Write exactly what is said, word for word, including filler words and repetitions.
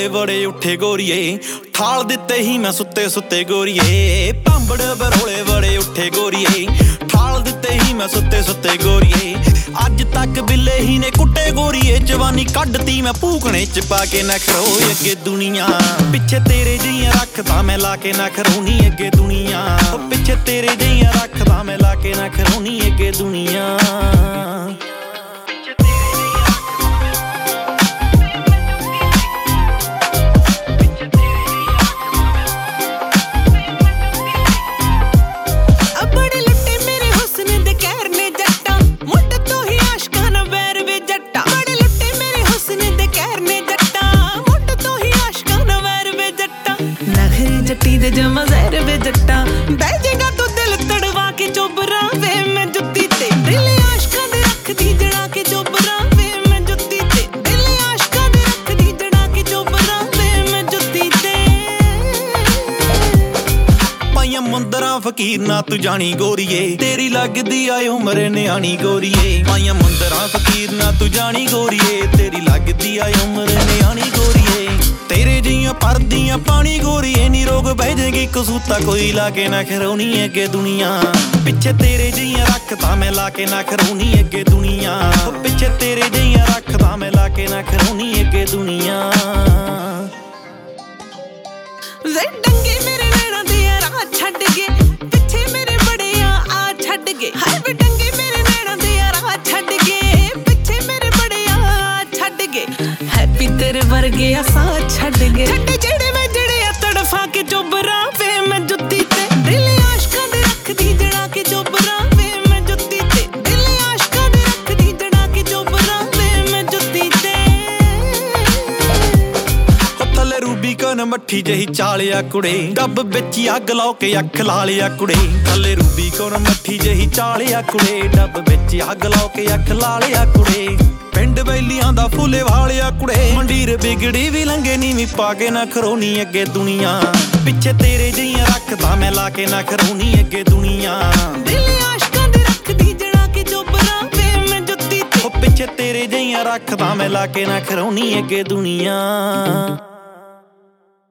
ਬੜੇ ਉੱਠੇ ਗੋਰੀਏ, ਠਾਲ ਦਿੱਤੇ ਹੀ ਮੈਂ ਸੁੱਤੇ ਸੁੱਤੇ ਗੋਰੀਏ। ਭਾਂਬੜ ਬਰੋਲੇ ਬੜੇ ਉੱਠੇ ਗੋਰੀਏ, ਠਾਲ ਦਿੱਤੇ ਹੀ ਮੈਂ ਸੁੱਤੇ ਸੁੱਤੇ ਗੋਰੀਏ। ਅੱਜ ਤੱਕ ਬਿੱਲੇ ਹੀ ਨੇ ਕੁੱਟੇ ਗੋਰੀਏ, ਜਵਾਨੀ ਕੱਢਤੀ ਮੈਂ ਭੂਖਣੇ ਚ ਪਾ ਕੇ ਨਖਰੋ। ਅੱਗੇ ਦੁਨੀਆ ਪਿੱਛੇ ਤੇਰੇ ਜਿਹੀਆਂ ਰੱਖਦਾ ਮੈਂ ਲਾ ਕੇ ਨਖਰੋਨੀ। ਅੱਗੇ ਦੁਨੀਆ ਪਿੱਛੇ ਤੇਰੇ ਜਿਹੀਆਂ ਰੱਖਦਾ ਮੈਂ ਲਾ ਕੇ ਨਖਰੋਨੀ। ਅੱਗੇ ਦੁਨੀਆ ਜੱਟੀ ਦੇ ਜਮਾ ਜ਼ਹਿਰ ਵੇ ਜੱਟਾ, ਬਹਿ ਜਾਏਗਾ ਤੂੰ ਦਿਲ ਤੜਵਾ ਕੇ ਚੋਬਰਾ ਵੇ। ਮੈਂ ਜੁੱਤੀ ਤੇ ਦਿਲ ਆਸ਼ਕਾਂ ਦੇ ਰੱਖਦੀ ਜੜਾ ਕੇ ਚੋਬਰਾ ਵੇ। ਮੈਂ ਜੁੱਤੀ ਤੇ ਦਿਲ ਆਸ਼ਕਾਂ ਦੇ ਰੱਖਦੀ ਜੜਾ ਕੇ ਚੋਬਰਾ ਵੇ। ਮੈਂ ਜੁੱਤੀ ਤੇ ਪਾਈਆਂ ਮੁੰਦਰਾਂ ਫਕੀਰ ਨਾ ਤੂੰ ਜਾਣੀ ਗੋਰੀਏ, ਤੇਰੀ ਲੱਗਦੀ ਆ ਉਮਰ ਨਿਆਣੀ ਗੋਰੀਏ। ਪਾਈਆਂ ਮੁੰਦਰਾਂ ਫਕੀਰ ਨਾ ਤੂੰ ਜਾਣੀ ਗੋਰੀਏ, ਤੇਰੀ ਲੱਗਦੀ ਆ ਉਮਰ ਨਿਆਣੀ ਗੋਰੀਏ। ਤੇਰੇ ਜਿਹੀਆਂ ਪਰਦੀਆਂ ਪਾਣੀ ਗੋਰੀਏ, ਨੀ ਰੋਗ ਬਹਿ ਜਾਏਗੀ ਕਸੂਤਾ ਕੋਈ ਲਾ ਕੇ ਨਾ ਖਰੋਣੀ। ਅੱਗੇ ਦੁਨੀਆ ਪਿੱਛੇ ਤੇਰੇ ਜਿਹੀਆਂ ਰੱਖਦਾ ਮੈਂ ਲਾ ਕੇ ਨਾ ਖਰੋਣੀ। ਅੱਗੇ ਦੁਨੀਆ ਪਿੱਛੇ ਤੇਰੇ ਜਿਹੀਆਂ ਰੱਖਦਾ ਮੈਂ ਲਾ ਕੇ ਨਾ ਖਰੋਣੀ। ਅੱਗੇ ਦੁਨੀਆ ਵੇ ਡੰਗੇ ਮੇਰੇ ਨੈਣਾਂ ਦੇ ਰਾਹ ਛੱਡ ਗਏ, ਪਿੱਛੇ ਮੇਰੇ ਬੜੇ ਆ ਆ ਛੱਡ ਗਏ। ਹਾਏ ਵੇ ਡੰਗੇ ਮੇਰੇ ਨੈਣਾਂ ਦੇ ਰਾਹ ਛੱਡ ਗਏ, ਪਿੱਛੇ ਮੇਰੇ ਬੜੇ ਆ ਛੱਡ ਗਏ। ਹੈਪੀ ਤੇਰੇ ਵਰਗੇ ਆ ਸਾਹ ਛੱਡ ਗਏ, ਛੱਡ ਜਿਹੜੇ ਮੈਂ ਜਿਹੜੇ ਆ ਤੜਫਾ ਕੇ ਚੋਬਰਾ ਵੇ। ਮੈਂ ਜੁੱਤੀ ਤੇ ਦਿਲ ਆਸ਼ਕਾਂ ਦੇ ਰੱਖਦੀ ਜੜਾ ਕੇ ਚੋਬਰਾ ਵੇ। ਮੈਂ ਜੁੱਤੀ ਤੇ ਦਿਲ ਆਸ਼ਕਾਂ ਦੇ ਰੱਖਦੀ ਜੜਾ ਕੇ ਚੋਬਰਾ ਵੇ। ਮੈਂ ਜੁੱਤੀ ਤੇ ਹੋ ਥੱਲੇ ਰੂਬੀ ਕਨ ਮੱਠੀ ਜਿਹੀ ਚਾਲਿਆ ਕੁੜੇ, ਡੱਬ ਵਿੱਚ ਅੱਗ ਲਾ ਕੇ ਅੱਖ ਲਾ ਲਿਆ ਕੁੜੇ। ਥੱਲੇ ਰੂਬੀ ਕਨ ਮੱਠੀ ਜਿਹੀ ਚਾਲਿਆ ਕੁੜੇ, ਡੱਬ ਵਿੱਚ ਅੱਗ ਲਾ ਕੇ ਅੱਖ ਲਾ ਲਿਆ ਕੁੜੇ। ਪਿੰਡ ਬੈਲੀਆਂ ਦਾ ਫੁੱਲੇ ਵਾਲਿਆ ਕੁੜੇ, ਮੰਡੀਰ ਬਿਗੜੀ ਵੀ ਲੰਗੇ ਨੀਵੀਂ ਪਾ ਕੇ ਨਾ ਖਰੋਣੀ। ਅੱਗੇ ਦੁਨੀਆ ਪਿੱਛੇ ਤੇਰੇ ਜਿਹੀਆਂ ਰੱਖਦਾ ਮੈਂ ਲਾ ਕੇ ਨਾ ਖਰੋਣੀ। ਅੱਗੇ ਦੁਨੀਆ ਦਿਲ ਆਸ਼ਕਾਂ ਦੇ ਰੱਖਦੀ ਜੜਾ ਕੇ ਚੋਬਰਾ ਵੇ। ਮੈਂ ਜੁੱਤੀ ਤੇ ਪਿੱਛੇ ਤੇਰੇ ਜਿਹੀਆਂ ਰੱਖਦਾ ਮੈਂ ਲਾ ਕੇ ਨਾ ਖਰੋਣੀ। ਅੱਗੇ ਦੁਨੀਆ